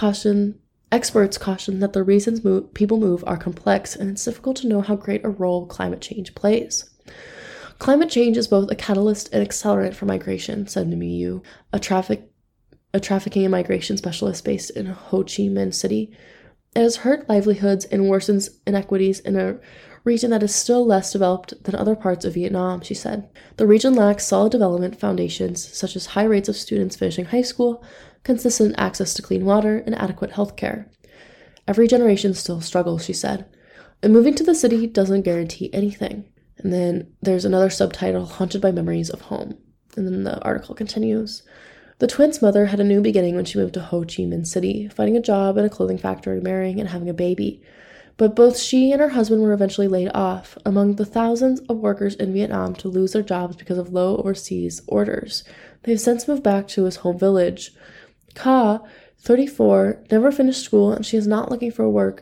caution that the reasons people move are complex, and it's difficult to know how great a role climate change plays. Climate change is both a catalyst and accelerant for migration, said Nimi Yu, a trafficking and migration specialist based in Ho Chi Minh City. It has hurt livelihoods and worsens inequities in a region that is still less developed than other parts of Vietnam, she said. The region lacks solid development foundations, such as high rates of students finishing high school, consistent access to clean water, and adequate health care. Every generation still struggles, she said. And moving to the city doesn't guarantee anything. And then there's another subtitle, Haunted by Memories of Home. And then the article continues. The twins' mother had a new beginning when she moved to Ho Chi Minh City, finding a job in a clothing factory, marrying, and having a baby. But both she and her husband were eventually laid off, among the thousands of workers in Vietnam to lose their jobs because of low overseas orders. They've since moved back to his home village. Ka, 34, never finished school, and she is looking for work,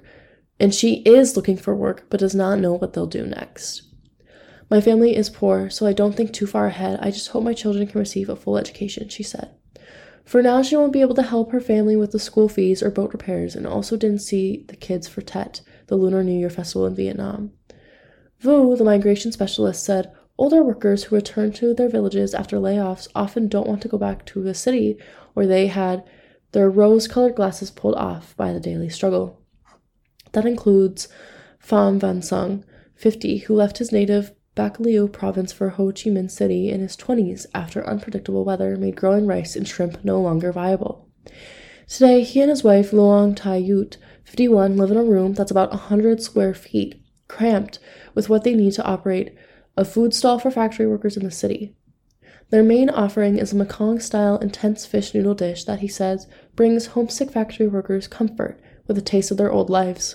but does not know what they'll do next. My family is poor, so I don't think too far ahead. I just hope my children can receive a full education, she said. For now, she won't be able to help her family with the school fees or boat repairs, and also didn't see the kids for Tet, the Lunar New Year festival in Vietnam. Vu, the migration specialist, said older workers who return to their villages after layoffs often don't want to go back to the city where they had their rose-colored glasses pulled off by the daily struggle. That includes Pham Van Sung, 50, who left his native Bac Lieu province for Ho Chi Minh City in his 20s after unpredictable weather made growing rice and shrimp no longer viable. Today, he and his wife Luong Tai Yut, 51, live in a room that's about 100 square feet, cramped with what they need to operate a food stall for factory workers in the city. Their main offering is a Mekong-style intense fish noodle dish that, he says, brings homesick factory workers comfort with a taste of their old lives.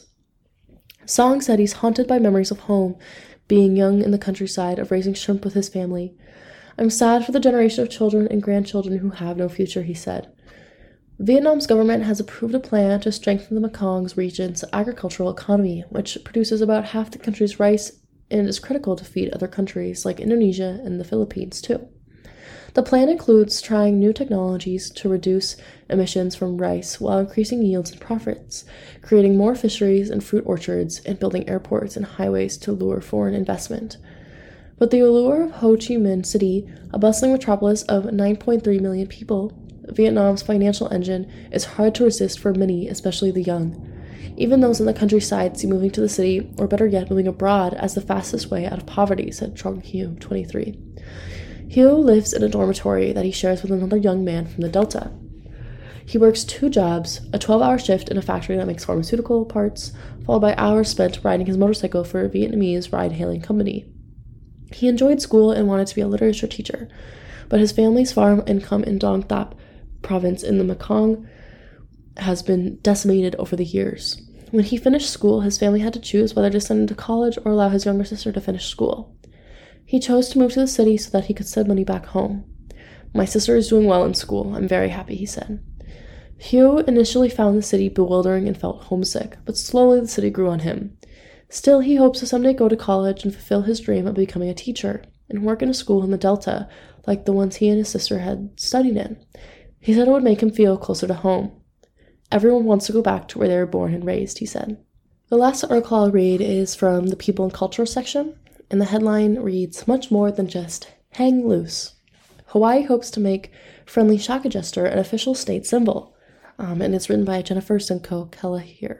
Song said he's haunted by memories of home, being young in the countryside, of raising shrimp with his family. I'm sad for the generation of children and grandchildren who have no future, he said. Vietnam's government has approved a plan to strengthen the Mekong region's agricultural economy, which produces about half the country's rice and is critical to feed other countries like Indonesia and the Philippines, too. The plan includes trying new technologies to reduce emissions from rice while increasing yields and profits, creating more fisheries and fruit orchards, and building airports and highways to lure foreign investment. But the allure of Ho Chi Minh City, a bustling metropolis of 9.3 million people, Vietnam's financial engine, is hard to resist for many, especially the young. Even those in the countryside see moving to the city, or better yet, moving abroad, as the fastest way out of poverty, said Trong Hugh, 23. Hugh lives in a dormitory that he shares with another young man from the Delta. He works 2 jobs, a 12-hour shift in a factory that makes pharmaceutical parts, followed by hours spent riding his motorcycle for a Vietnamese ride-hailing company. He enjoyed school and wanted to be a literature teacher, but his family's farm income in Dong Thap province in the Mekong has been decimated over the years. When he finished school, his family had to choose whether to send him to college or allow his younger sister to finish school. He chose to move to the city so that he could send money back home. My sister is doing well in school. I'm very happy, he said. Hugh initially found the city bewildering and felt homesick, but slowly the city grew on him. Still, he hopes to someday go to college and fulfill his dream of becoming a teacher and work in a school in the Delta, like the ones he and his sister had studied in. He said it would make him feel closer to home. Everyone wants to go back to where they were born and raised, he said. The last article I'll read is from the People and Culture section, and the headline reads, "Much more than just hang loose. Hawaii hopes to make friendly shaka gesture an official state symbol." And it's written by Jennifer Simcoe Kelleher.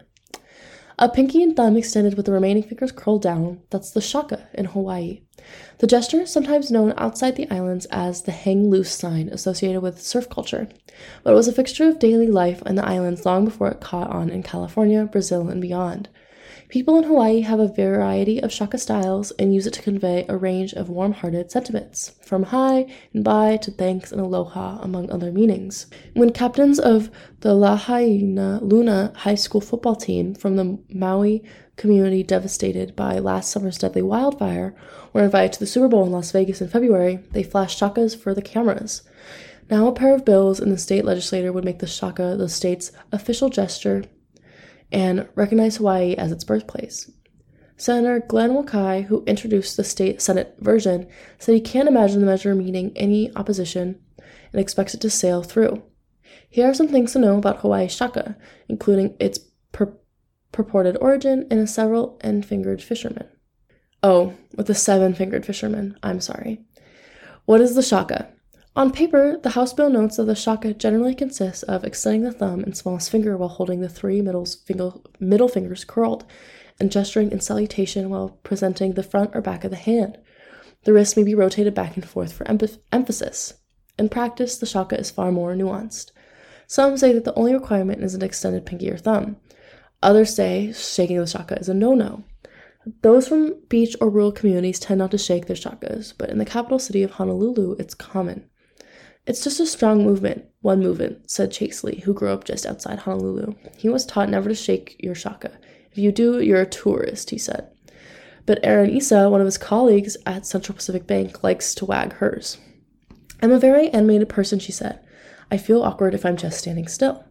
A pinky and thumb extended with the remaining fingers curled down, that's the shaka in Hawaii. The gesture is sometimes known outside the islands as the hang loose sign associated with surf culture, but it was a fixture of daily life in the islands long before it caught on in California, Brazil, and beyond. People in Hawaii have a variety of shaka styles and use it to convey a range of warm-hearted sentiments, from hi and bye to thanks and aloha, among other meanings. When captains of the Lahaina Luna high school football team from the Maui community devastated by last summer's deadly wildfire were invited to the Super Bowl in Las Vegas in February, they flashed shakas for the cameras. Now a pair of bills in the state legislature would make the shaka the state's official gesture and recognize Hawaii as its birthplace. Senator Glenn Wakai, who introduced the state Senate version, said he can't imagine the measure meeting any opposition and expects it to sail through. Here are some things to know about Hawaii's shaka, including its purported origin and a several N-fingered fisherman. Oh, with the 7-fingered fisherman, I'm sorry. What is the shaka? On paper, the House bill notes that the shaka generally consists of extending the thumb and smallest finger while holding the 3 middle fingers curled, and gesturing in salutation while presenting the front or back of the hand. The wrist may be rotated back and forth for emphasis. In practice, the shaka is far more nuanced. Some say that the only requirement is an extended pinky or thumb. Others say shaking the shaka is a no-no. Those from beach or rural communities tend not to shake their shakas, but in the capital city of Honolulu, it's common. "It's just a strong movement, one movement," said Chase Lee, who grew up just outside Honolulu. He was taught never to shake your shaka. "If you do, you're a tourist," he said. But Aaron Issa, one of his colleagues at Central Pacific Bank, likes to wag hers. "I'm a very animated person," she said. "I feel awkward if I'm just standing still."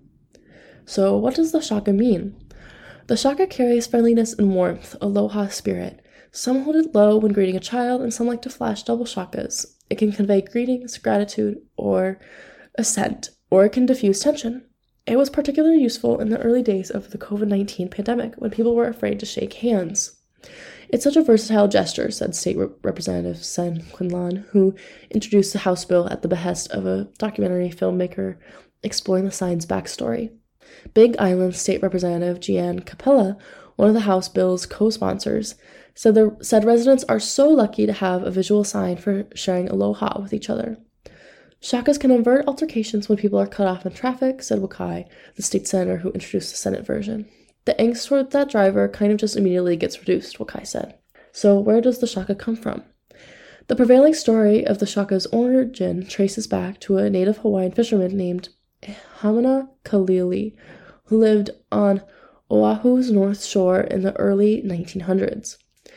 So what does the shaka mean? The shaka carries friendliness and warmth, aloha spirit. Some hold it low when greeting a child, and some like to flash double shakas. It can convey greetings, gratitude, or assent, or it can diffuse tension. It was particularly useful in the early days of the COVID-19 pandemic when people were afraid to shake hands. "It's such a versatile gesture," said State Representative Sen Quinlan, who introduced the House bill at the behest of a documentary filmmaker exploring the sign's backstory. Big Island State Representative Jeanne Capella, one of the House bill's co-sponsors, said residents are so lucky to have a visual sign for sharing aloha with each other. "Shakas can avert altercations when people are cut off in traffic," said Wakai, the state senator who introduced the Senate version. "The angst toward that driver kind of just immediately gets reduced," Wakai said. So where does the shaka come from? The prevailing story of the shaka's origin traces back to a native Hawaiian fisherman named Hamana Kalili, who lived on Oahu's north shore in the early 1900s.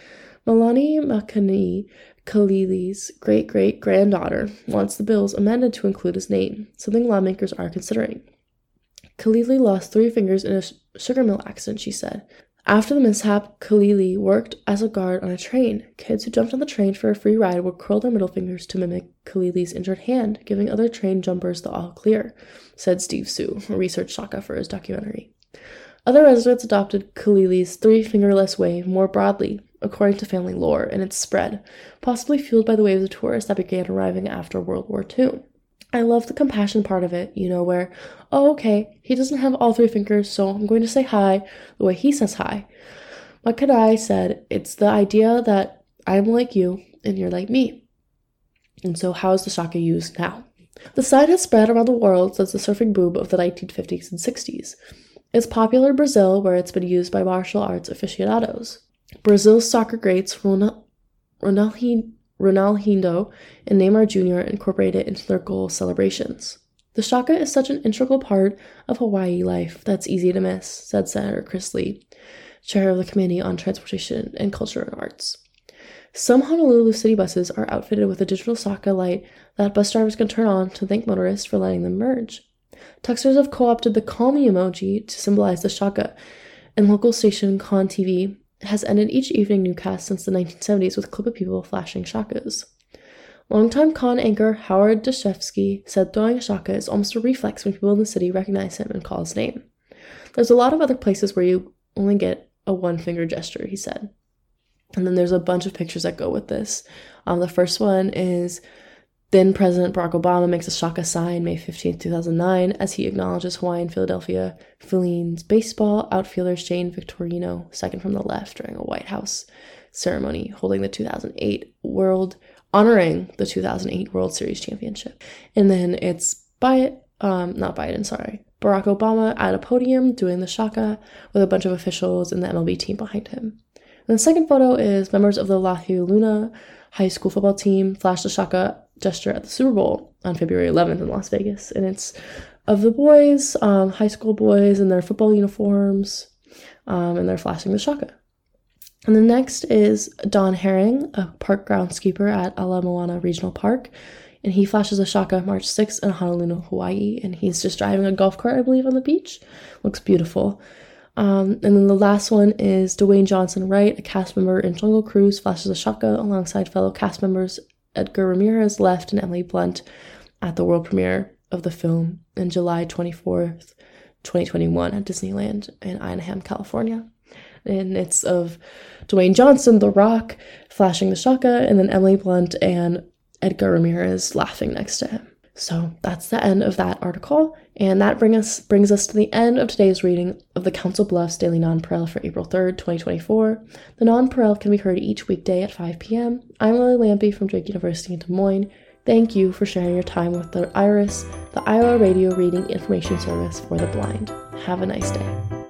Malani Makani, Kalili's great-great-granddaughter, wants the bills amended to include his name, something lawmakers are considering. "Kalili lost 3 fingers in a sugar mill accident," she said. After the mishap, Kalili worked as a guard on a train. Kids who jumped on the train for a free ride would curl their middle fingers to mimic Kalili's injured hand, giving other train jumpers the all clear, said Steve Sue, who researched shaka for his documentary. Other residents adopted Kalili's 3-fingerless way more broadly, according to family lore, and its spread, possibly fueled by the waves of tourists that began arriving after World War II. I love the compassion part of it, where, oh, okay, he doesn't have all 3 fingers, so I'm going to say hi the way he says hi. Makadai said, "It's the idea that I'm like you and you're like me." And so how is the shaka used now? The sign has spread around the world since the surfing boom of the 1950s and 60s. It's popular in Brazil, where it's been used by martial arts aficionados. Brazil's soccer greats Ronaldinho and Neymar Jr. incorporate it into their goal celebrations. "The shaka is such an integral part of Hawaii life that's easy to miss," said Senator Chris Lee, chair of the Committee on Transportation and Culture and Arts. Some Honolulu city buses are outfitted with a digital Shaka light that bus drivers can turn on to thank motorists for letting them merge. Texters have co-opted the call me emoji to symbolize the Shaka, and local station Con TV has ended each evening newscast since the 1970s with a clip of people flashing Shakas. Longtime Con anchor Howard Dashevsky said throwing a Shaka is almost a reflex when people in the city recognize him and call his name. There's a lot of other places where you only get a one-finger gesture, he said. And then there's a bunch of pictures that go with this. The first one is then President Barack Obama makes a Shaka sign May 15, 2009, as he acknowledges Hawaiian Philadelphia Phillies baseball outfielder Shane Victorino, second from the left, during a White House ceremony honoring the 2008 World Series championship. And then it's Barack Obama at a podium doing the Shaka with a bunch of officials and the MLB team behind him. And the second photo is members of the Lahauluna high school football team flashed the Shaka gesture at the Super Bowl on February 11th in Las Vegas. And it's of the boys, high school boys in their football uniforms, and they're flashing the Shaka. And the next is Don Herring, a park groundskeeper at Ala Moana Regional Park. And he flashes a Shaka March 6th in Honolulu, Hawaii. And he's just driving a golf cart, I believe, on the beach. Looks beautiful. And then the last one is Dwayne Johnson Wright, a cast member in Jungle Cruise, flashes a Shaka alongside fellow cast members Edgar Ramirez Left and Emily Blunt at the world premiere of the film on July 24th, 2021 at Disneyland in Anaheim, California. And it's of Dwayne Johnson, The Rock, flashing the Shaka, and then Emily Blunt and Edgar Ramirez laughing next to him. So that's the end of that article, and that brings us to the end of today's reading of the Council Bluffs Daily Non-Pareil for April 3rd, 2024. The Non-Pareil can be heard each weekday at 5 p.m. I'm Lily Lampy from Drake University in Des Moines. Thank you for sharing your time with the IRIS, the Iowa Radio Reading Information Service for the Blind. Have a nice day.